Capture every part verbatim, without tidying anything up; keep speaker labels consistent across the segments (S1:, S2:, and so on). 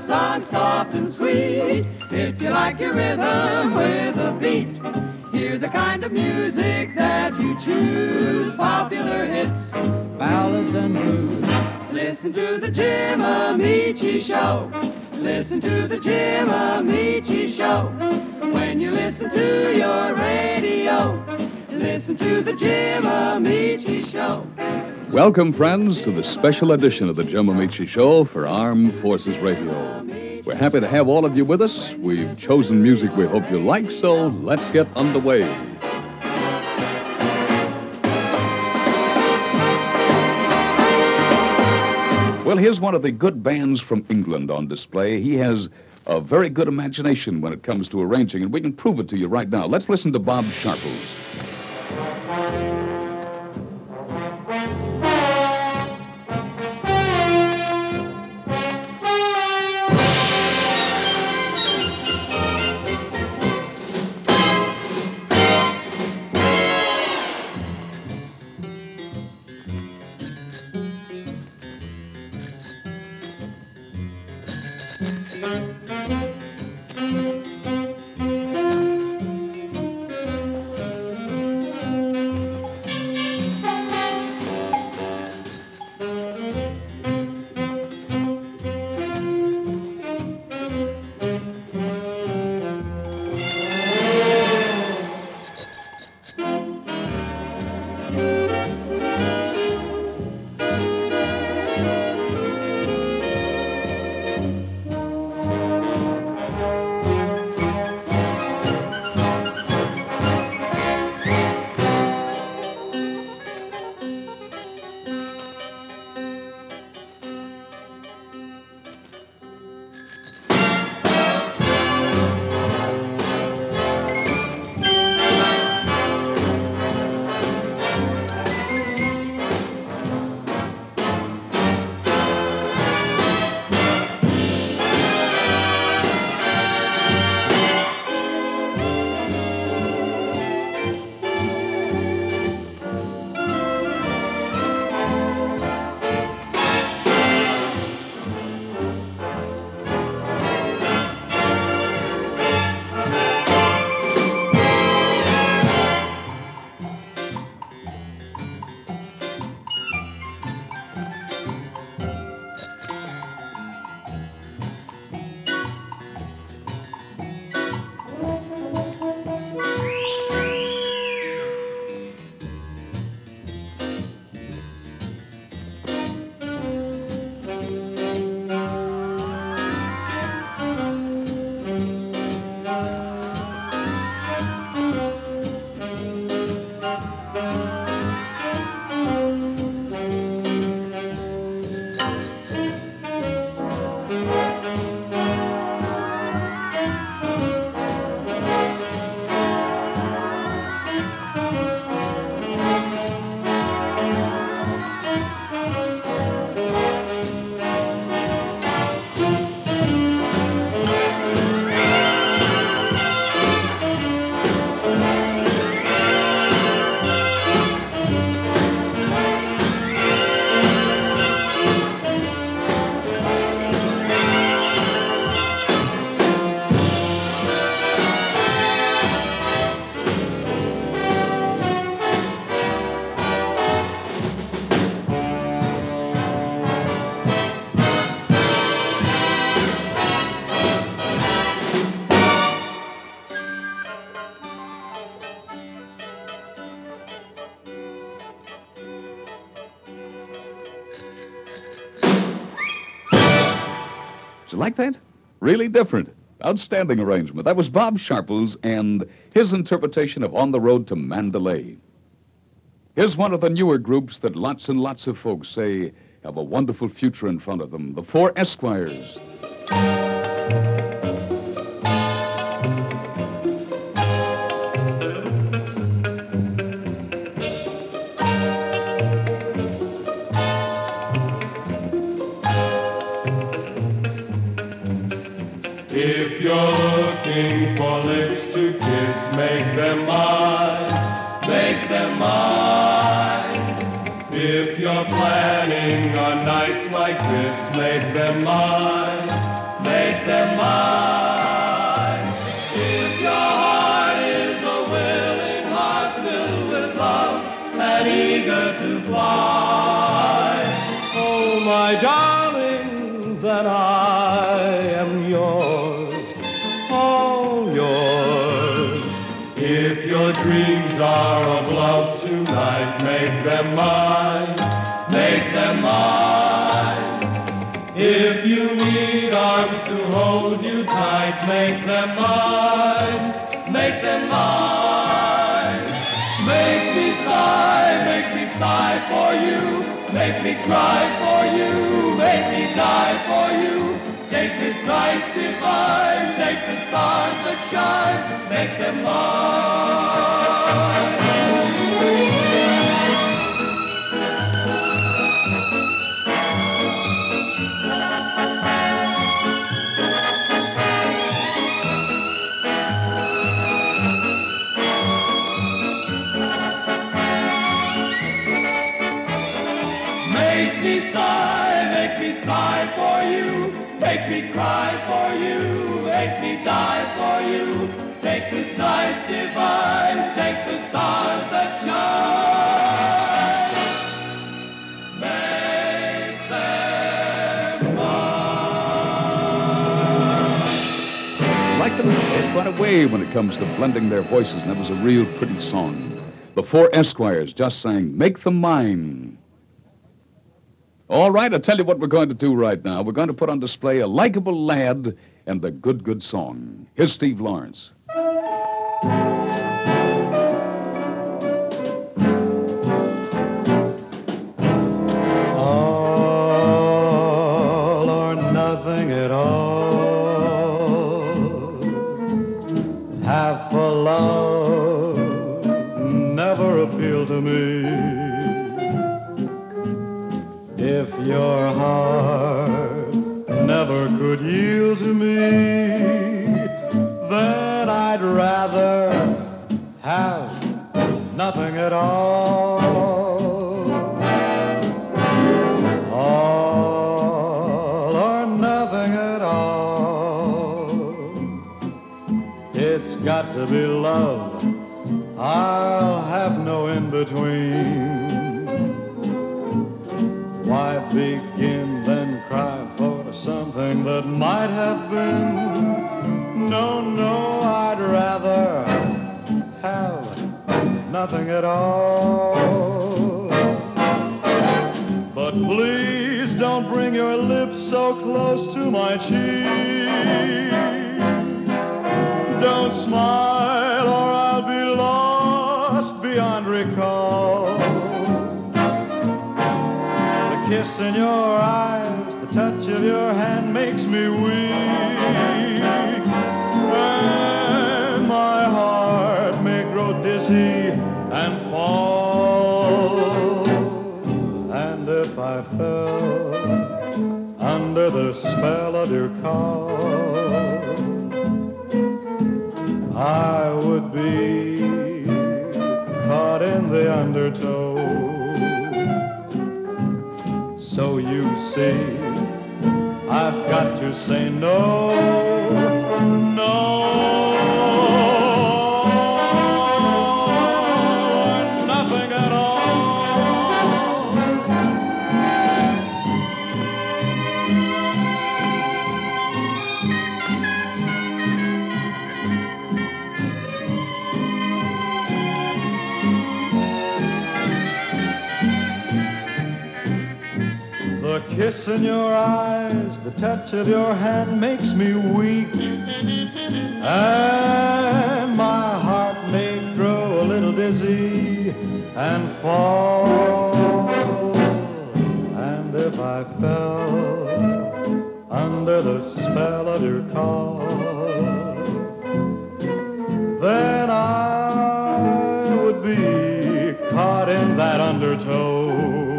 S1: song soft and sweet. If you like your rhythm with a beat, hear the kind of music that you choose. Popular hits, ballads and blues. Listen to the Jim Amici Show. Listen to the Jim Amici Show. When you listen to your radio, listen to the Jim Amici Show.
S2: Welcome, friends, to the special edition of the Jim Amici Show for Armed Forces Radio. We're happy to have all of you with us. We've chosen music we hope you like, so let's get underway. Well, here's one of the good bands from England on display. He has a very good imagination when it comes to arranging, and we can prove it to you right now. Let's listen to Bob Sharples. Did you like that? Really different. Outstanding arrangement. That was Bob Sharples and his interpretation of On the Road to Mandalay. Here's one of the newer groups that lots and lots of folks say have a wonderful future in front of them. The Four Esquires.
S3: If you're looking for lips to kiss, make them mine, make them mine. If you're planning on nights like this, make them mine, make star of love tonight. Make them mine, make them mine. If you need arms to hold you tight, make them mine, make them mine. Make me sigh, make me sigh for you. Make me cry for you, make me die for you. Take this night divine, take the stars that shine, make them mine. Make me sigh, make me sigh for you. Make me cry for you, make me die for you. Take this night divine, take the stars that shine. Make them mine.
S2: Like them, they've run away when it comes to blending their voices, and that was a real pretty song. The Four Esquires just sang Make Them Mine. All right, I'll tell you what we're going to do right now. We're going to put on display a likable lad and the good, good song. Here's Steve Lawrence.
S4: All or nothing at all. Half a love never appealed to me. If your heart never could yield to me, then I'd rather have nothing at all. All or nothing at all. It's got to be love. I'll have no in-between. Why begin, then cry for something that might have been? No, no, I'd rather have nothing at all. But please don't bring your lips so close to my cheek. Don't smile or I'll be lost beyond recall. Kiss in your eyes, the touch of your hand makes me weak, and my heart may grow dizzy and fall. And if I fell under the spell of your call, I would be caught in the undertow. So you see, I've got to say no, no, nothing at all. The kiss in your eyes, the touch of your hand makes me weak, and my heart may grow a little dizzy and fall. And if I fell under the spell of your call, then I would be caught in that undertow.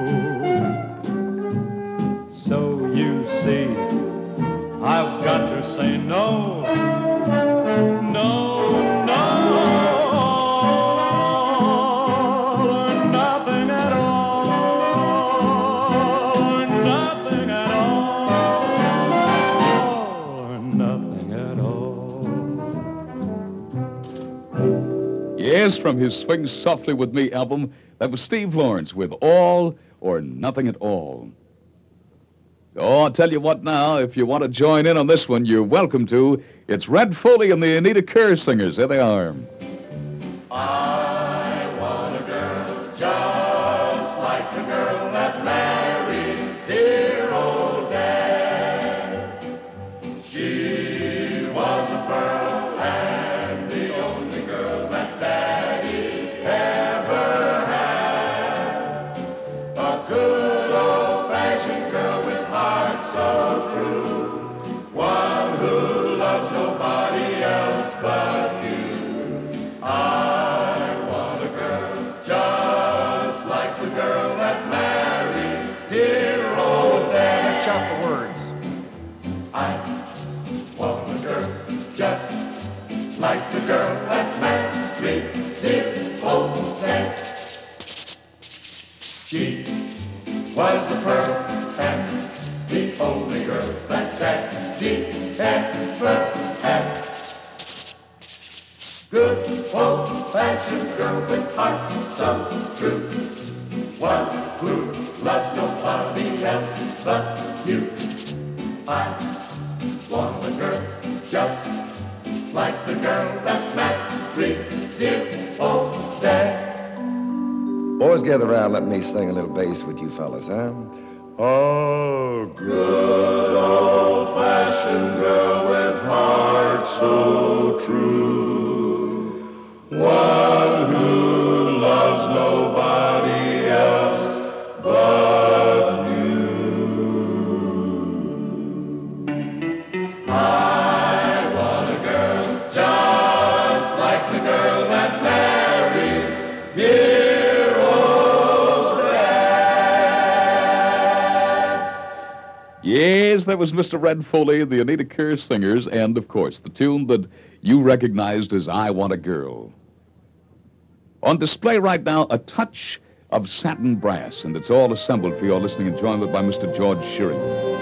S4: So you see, I've got to say no, no, no, or nothing at all, or nothing at all, or nothing at all.
S2: Yes, from his Swing Softly With Me album, that was Steve Lawrence with All or Nothing at All. Oh, I'll tell you what now, if you want to join in on this one, you're welcome to. It's Red Foley and the Anita Kerr Singers. There they are.
S3: I of her, and the only girl that Daddy ever had. Good old-fashioned girl with heart so true, one who loves nobody else but you. I want a girl just like the girl that married dear old Dad.
S5: Boys, gather around, let me sing a little bass with you fellas, huh? Oh, good old-fashioned girl with heart so true, one who loves nobody else but you.
S3: I want a girl just like the girl that married dear old Dad.
S2: Yes, that was Mister Red Foley, the Anita Kerr Singers, and, of course, the tune that you recognized as I Want a Girl. On display right now, a touch of satin brass, and it's all assembled for your listening enjoyment by Mister George Shearing.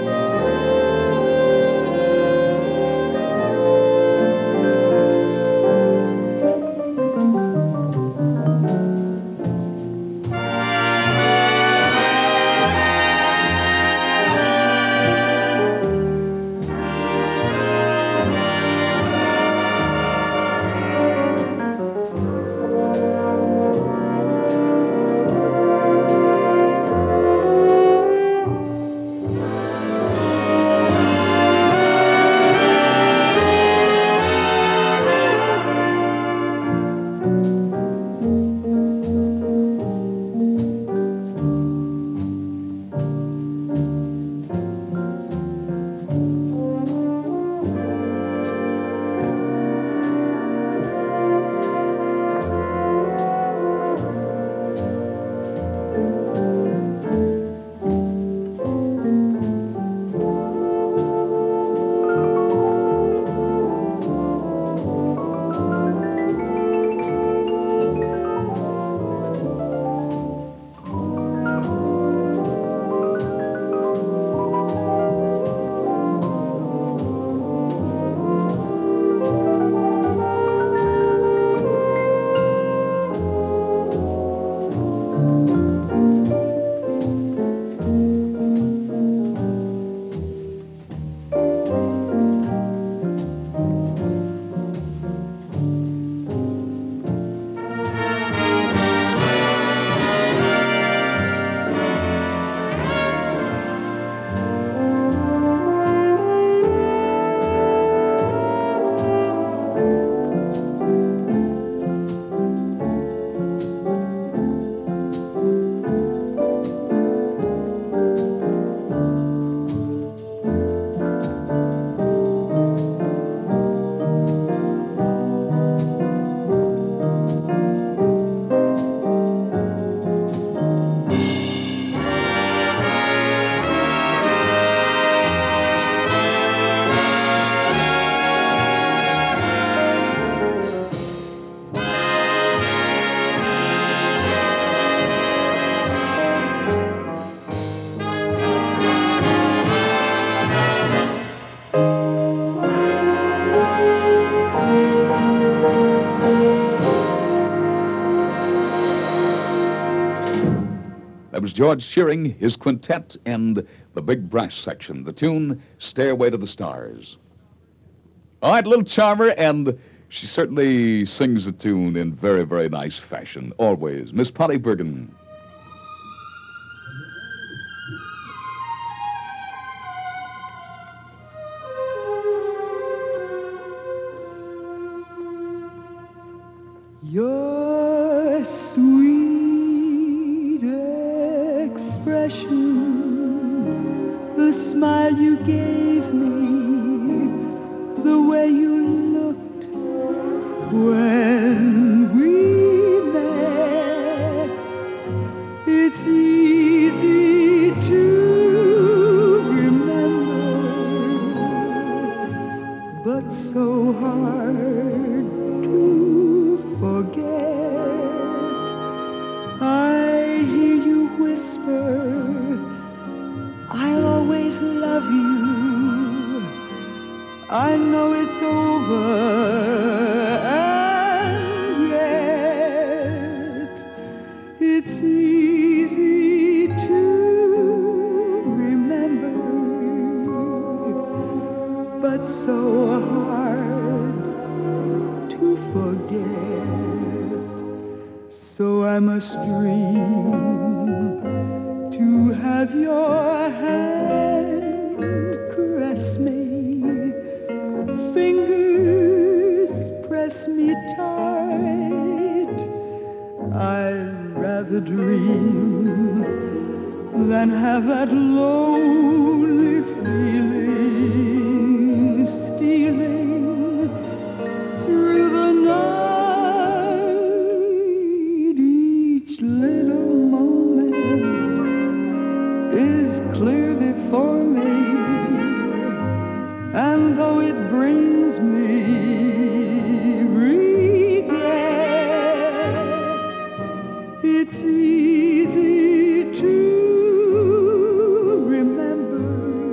S2: That was George Shearing, his quintet, and the big brass section. The tune, Stairway to the Stars. All right, little charmer, and she certainly sings the tune in very, very nice fashion, always. Miss Polly Bergen.
S6: Your sweet expression, the smile you gave me, the way you looked when we met, it's easy to remember, but so hard to forget. I hear you whisper I know it's over, and yet it's easy to remember, but so hard to forget. So I must dream to have your hand caress me, fingers press me tight. I'd rather dream than have that lonely feeling stealing through the night. Each little moment is clear before me, and though it brings me regret, it's easy to remember,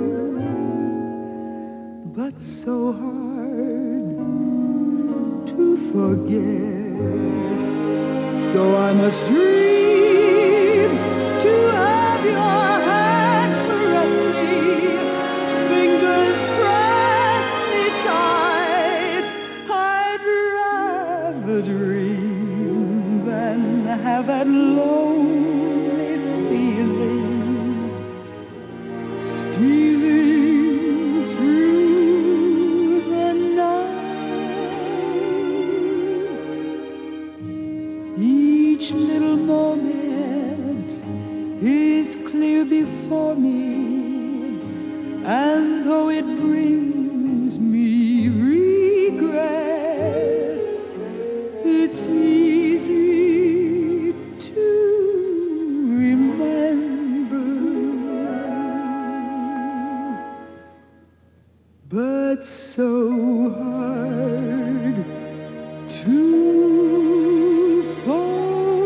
S6: but so hard to forget. So I must dream to have your hand caress me, fingers press me tight. I'd rather dream than have that lonely feeling stealing through the night. Each little moment is clear before me, and though it brings me regret, it's easy to remember, but so hard to forget.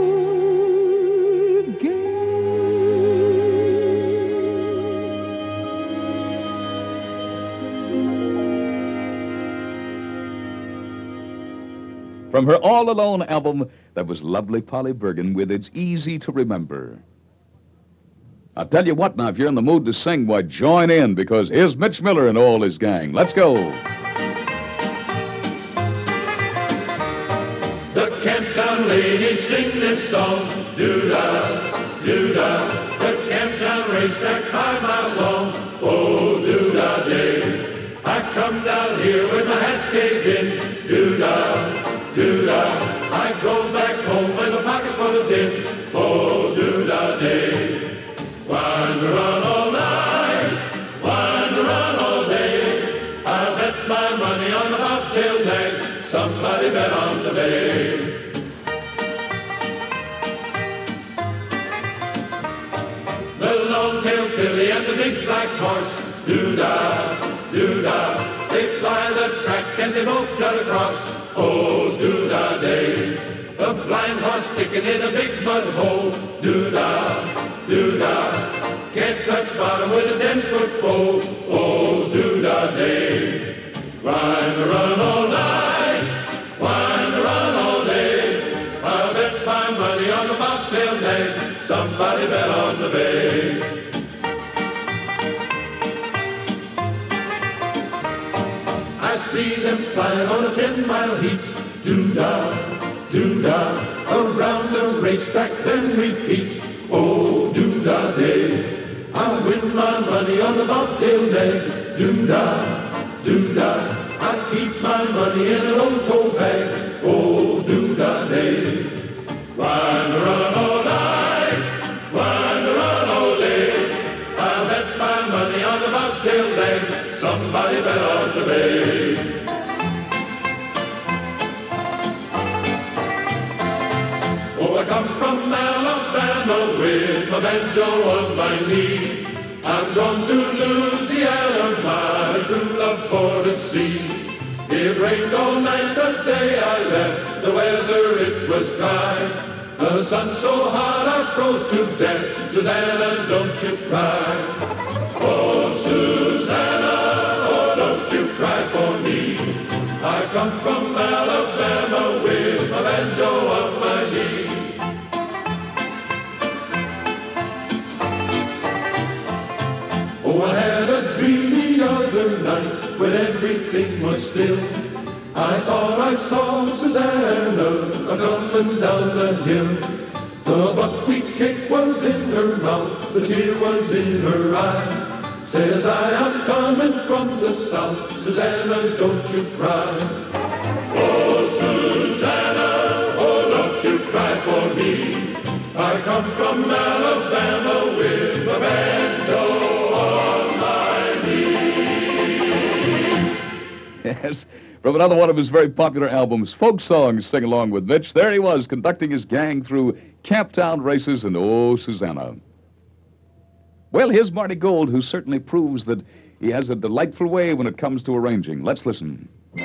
S2: From her All Alone album, that was lovely Polly Bergen with It's Easy to Remember. I'll tell you what now, if you're in the mood to sing, why, join in, because here's Mitch Miller and all his gang. Let's go.
S3: The Camptown ladies sing this song, doo-dah, doo-dah. The Camptown racetrack five miles long, oh, doo-dah day. I come down here with my hat caved in, doo-dah, doo-dah. I go back home with a pocket full of tin, oh, doo-dah day. Wind around all night, wind around all day. I bet my money on the bobtail nag, somebody bet on the bay. The long-tailed filly and the big black horse, doo-dah, doo-dah. They fly the track and they both cut across, oh, doo-dah day. The blind horse sticking in a big mud hole, doo-dah, doo-dah. Can't touch bottom with a ten-foot pole, oh, doo-dah day. Wind around all night, wind around all day. I'll bet my money on the bobtail nag, somebody bet on the bay. I see them flying on a ten-mile heat, doo-dah, doo-dah. Around the racetrack then repeat, oh, doo-dah day. I win my money on the bobtail nag, doo-dah, doo-dah. I keep my money in an old tote bag, oh, doo-dah day. Wind around all night, wind around all day. I bet my money on the bobtail nag, somebody bet on the bay. Oh, I come from Alabama with my banjo on my knee. I'm going to Louisiana, my true love for to see. It rained all night the day I left, the weather it was dry. The sun so hot I froze to death, Susanna, don't you cry. Oh, Susanna, oh, don't you cry for come from Alabama with my banjo on my knee. Oh, I had a dream the other night when everything was still. I thought I saw Susanna a-comin' down the hill. The buckwheat cake was in her mouth, the tear was in her eye. Says I, I'm coming from the south, Susanna, don't you cry. Oh, Susanna, oh, don't you cry for me. I come from Alabama with a banjo on my knee.
S2: Yes, from another one of his very popular albums, Folk Songs, Sing Along with Mitch. There he was, conducting his gang through Camptown races and Oh, Susanna. Well, here's Marty Gold, who certainly proves that he has a delightful way when it comes to arranging. Let's listen.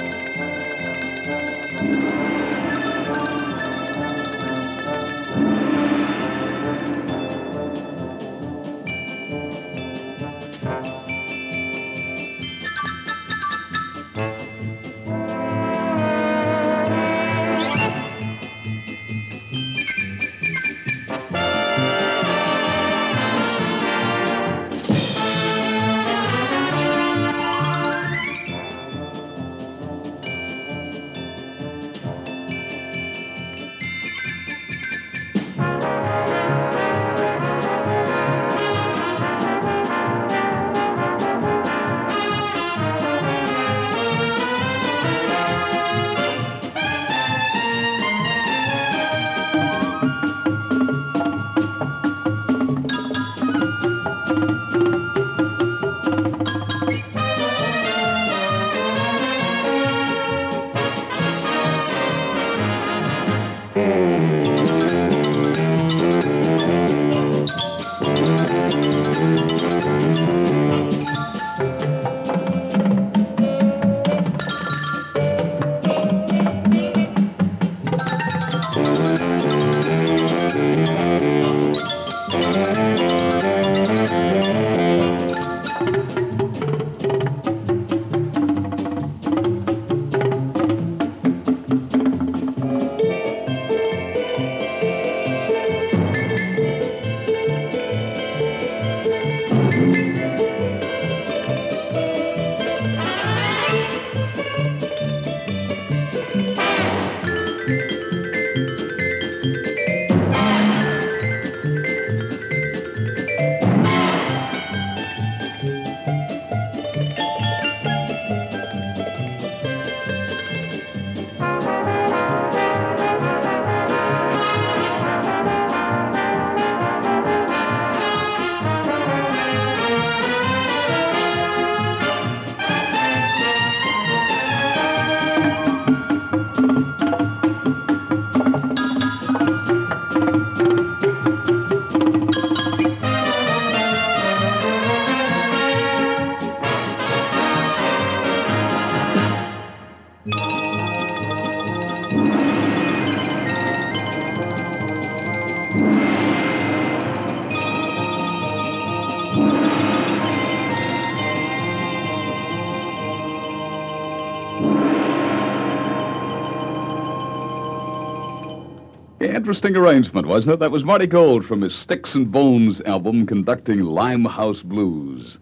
S2: Interesting arrangement, wasn't it? That was Marty Gold from his Sticks and Bones album, conducting Limehouse Blues.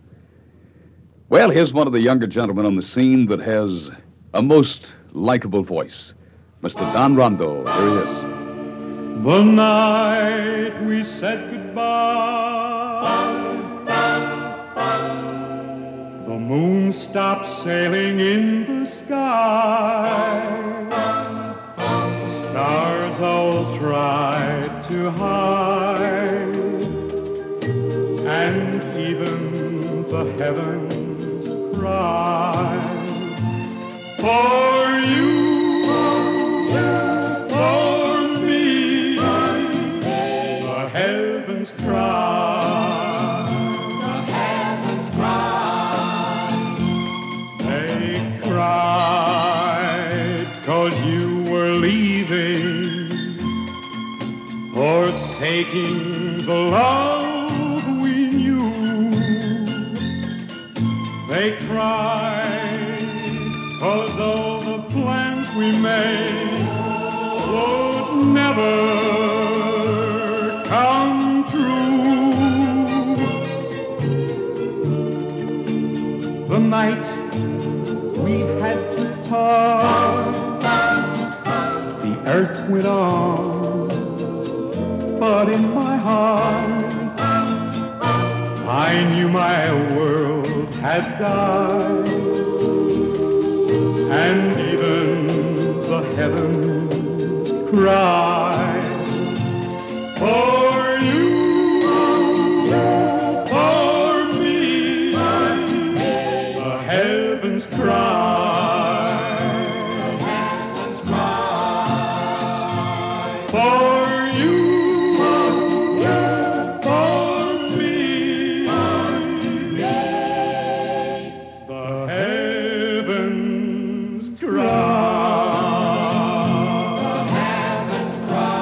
S2: Well, here's one of the younger gentlemen on the scene that has a most likable voice. Mister Don Rondo. Here he is.
S4: The night we said goodbye, the moon stopped sailing in the sky. Stars all tried to hide, and even the heavens cried for you, for me. The heavens cried, the heavens cried. They cried 'cause you were leaving, forsaking the love we knew. They cried 'cause all the the plans we made would never come true. The night we had to part, the earth went on, but in my heart I knew my world had died, and even the heavens cried for you, for me. The heavens cried, the heavens cried for you, for me. The heavens cried, the heavens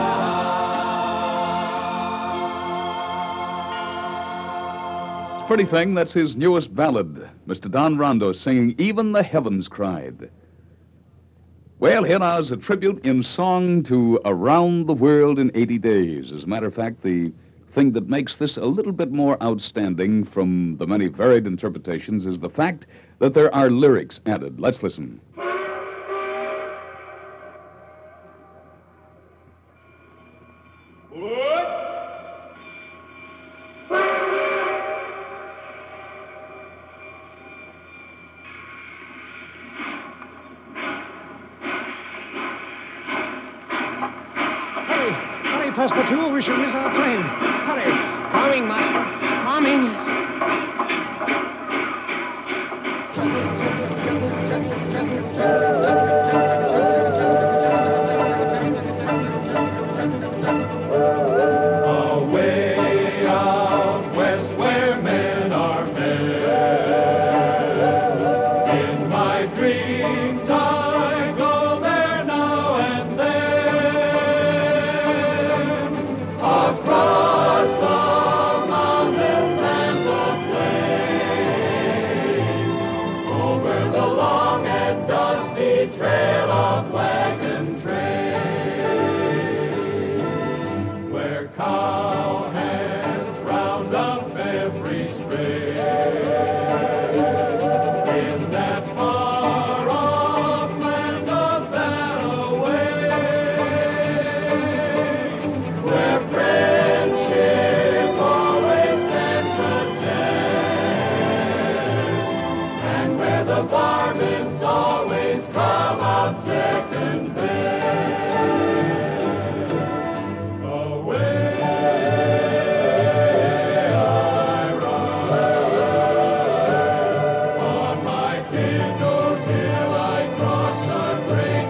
S4: cried.
S2: It's a pretty thing. That's his newest ballad, Mister Don Rondo singing Even the Heavens Cried. Well, here now is a tribute in song to Around the World in eighty days. As a matter of fact, the thing that makes this a little bit more outstanding from the many varied interpretations is the fact that there are lyrics added. Let's listen.
S7: Hurry, hurry, Passepartout, we shall miss our train. Hurry.
S8: Coming, master. Coming.
S3: Away out west where men are met. In my dreams I go there now and then. Across the mountains and the plains, over the long and dusty trail of wagon trains, where cowhands round up every stray. In that far-off land of That-A-Way, where friendship always stands the test, and where the varmints always come out second best. Away I ride on my Pinto till I cross the great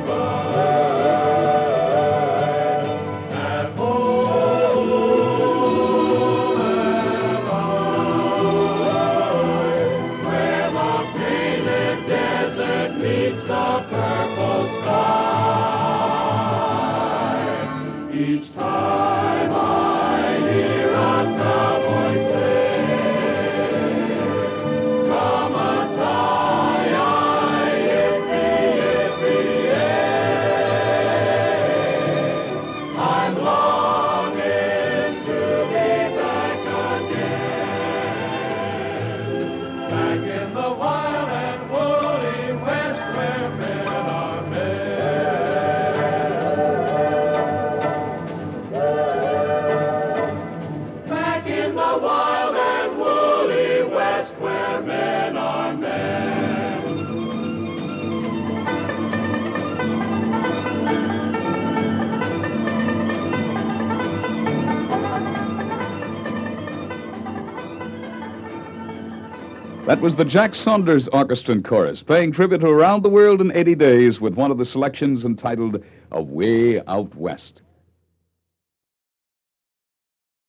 S3: divide. At home am I, where the painted desert meets the purple sky. Each time I hear a cowboy say, "Come a tie, yippee, yippee, I'm longing to be back again, back in the wild and woolly West where men are men. Back in the wild and woolly West where men are men.
S2: That was the Jack Saunders Orchestra and Chorus, paying tribute to Around the World in eighty days with one of the selections entitled Away Out West.